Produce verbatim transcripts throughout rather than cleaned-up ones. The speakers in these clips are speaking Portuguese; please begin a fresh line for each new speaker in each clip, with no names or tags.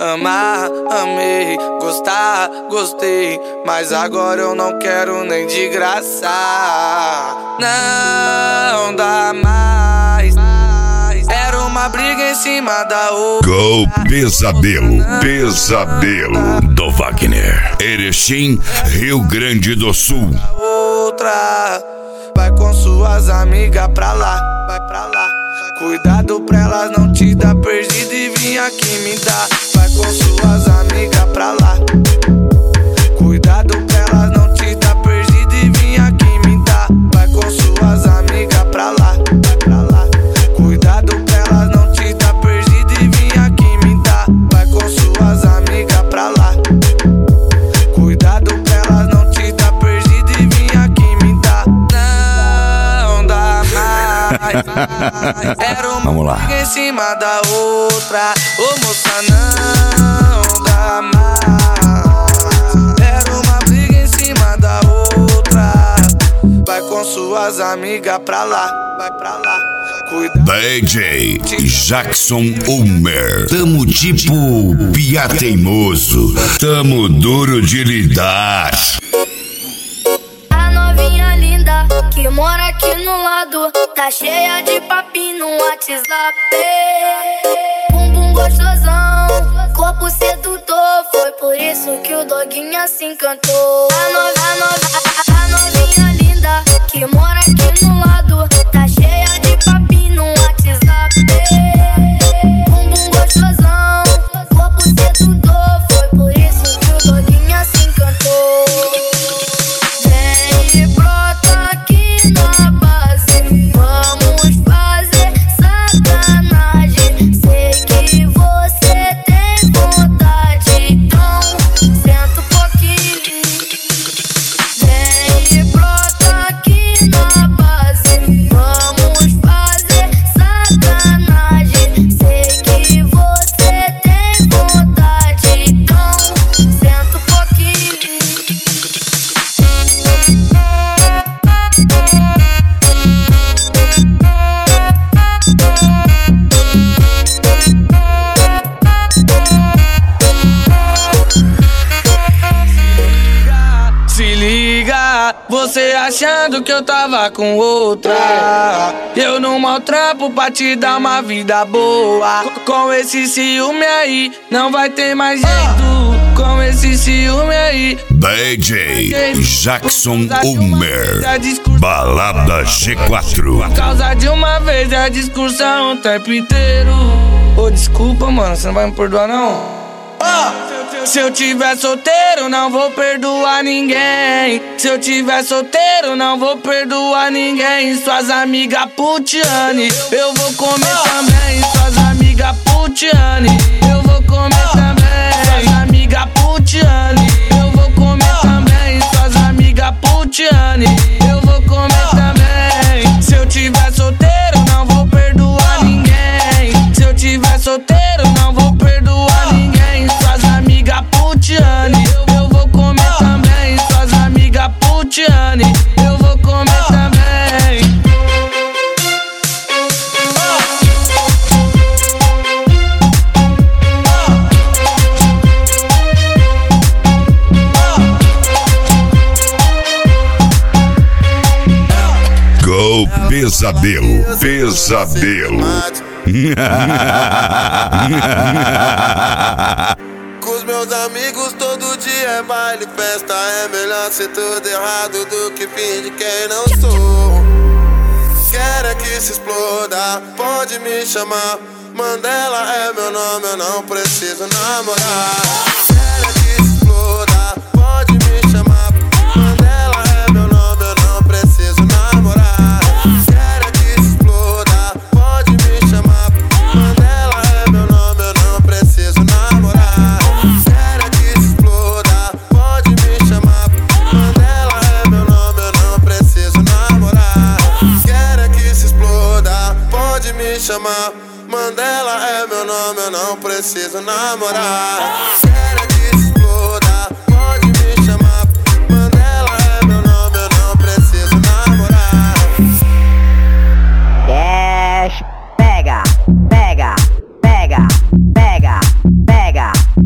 Amar, amei, gostar, gostei, mas agora eu não quero nem de graça. Não dá mais. Era uma briga em cima da outra.
Go Pesadelo, Pesadelo do Wagner, Erechim, Rio Grande do Sul.
Outra vai com suas amigas pra lá, vai pra lá. Cuidado pra elas não te dar perdido e vir aqui me dar. Vai com suas amigas pra lá. Cuidado pra elas não te dar perdido e vir aqui me dar. Vai com suas amigas pra lá, vai pra lá. Cuidado pra elas não te dar perdido e vir aqui me dar. Vai com suas amigas pra lá. Cuidado pra elas não te dar perdido e vir aqui me dar. Não dá mais. Era uma
Vamos lá.
briga em cima da outra. Ô moça, não dá mais. Era uma briga em cima da outra. Vai com suas amigas pra lá, vai pra lá. Cuidado.
D J Jackson Ulmer. Tamo tipo piá teimoso. Tamo duro de lidar.
A novinha linda que mora aqui no lado tá cheia de papinho no WhatsApp. Bumbum gostosão, corpo sedutor. Foi por isso que o doguinha se encantou. A, no, a, no, a, a novinha linda que mora aqui no lado tá cheia de papinho no WhatsApp. Bumbum gostosão, corpo sedutor. Foi por isso que o doguinha se encantou. Vem e brota aqui na base, vamos fazer sacanagem. Sei que você tem vontade, então senta um pouquinho. Vem e brota aqui na base, vamos fazer sacanagem. Sei que você tem vontade, então senta um pouquinho.
Se liga, você achando que eu tava com outra. Eu não maltrapo pra te dar uma vida boa. Com esse ciúme aí, não vai ter mais jeito. Com esse ciúme aí,
D J Jackson Ulmer. Balada G quatro.
por causa de uma vez é a discussão o tempo inteiro. Ô, desculpa, mano, você não vai me perdoar, não? Se eu tiver solteiro, não vou perdoar ninguém. Se eu tiver solteiro, não vou perdoar ninguém. Suas amigas putiane, eu vou comer também. Suas amigas putiane, eu vou comer também. Suas amigas putiane, eu vou comer também. Suas amigas putiane, eu vou comer também. Se eu tiver solteiro, não vou perdoar ninguém. Se eu tiver solteiro, não vou perdoar ninguém. Suas amigas putiane, eu vou comer também. Suas amigas putiane, eu vou comer também.
Go Pesadelo, Pesadelo.
Com os meus amigos todo dia é baile, festa. É melhor ser tudo errado do que fingir quem não sou. Quero é que se exploda, pode me chamar. Mandela é meu nome, eu não preciso namorar. Quero é que se exploda, pode me chamar. Mandela é meu nome, eu não preciso namorar. Quero é que se exploda, pode me chamar. Mandela é meu nome, eu não preciso namorar. Quero é que se exploda, pode me chamar. Mandela é meu nome, eu não preciso namorar. Quero é que se exploda, pode me chamar. Mandela é meu nome, eu não preciso namorar. Quero é que se exploda, pode me chamar. Mandela é meu nome, eu não preciso namorar.
Pega, pega, pega, pega, pega.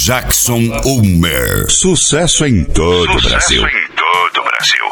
Jackson Ulmer. Sucesso em todo o Brasil.
Sucesso em todo o Brasil.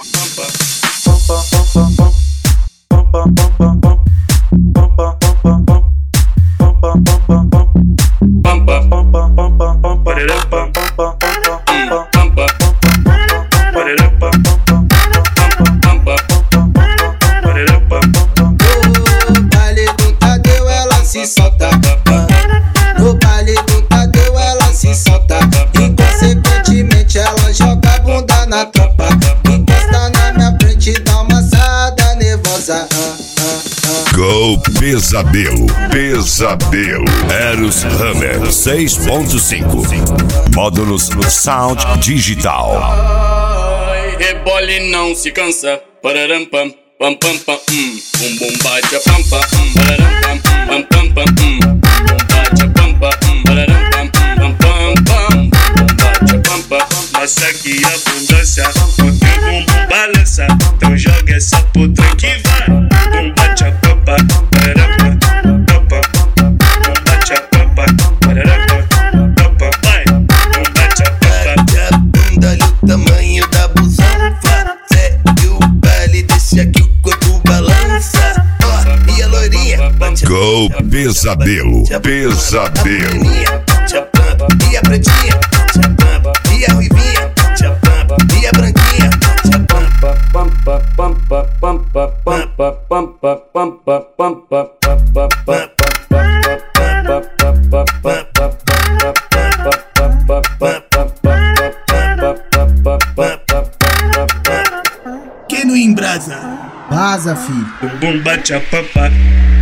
No baile do Tadeu ela se solta. No baile do Tadeu ela se solta. Inconsequentemente ela joga a bunda na tropa. Encosta na minha frente, dá uma assada nervosa. ah, ah, ah.
Go Pesadelo. Pesadelo. Eros Hammer seis ponto cinco. Módulos Sound Digital.
Ai, rebole não se cansa. Pararam pam pam pam pam hum. Bum bum bate a pampa hum. Pararam pam pam pam pam hum. Bum bate a pampa hum. Pararam pam pam pam pam. Bum bate a pampa. Nossa que abundância, o teu bumbum balança. Então joga essa puta que vai. Bum bate a pampa. Pararam pam pam. Bum bate a pampa. Pararam pam pam. Vai. Bum bate a pampa.
Bate a bunda, olha o tamanho da busanfa. Segue o baile, deixa que o corpo balança. Ó, e a loirinha bate a
Go Pesadelo. Pesadelo.
menininha, bate a pampa. E a pretinha, bate a pampa. E a ruivinha, bate a pampa. E a branquinha, bate a pampa.
Quem não embrasa?
Vaza, filho.
Bum bum bate a pampa.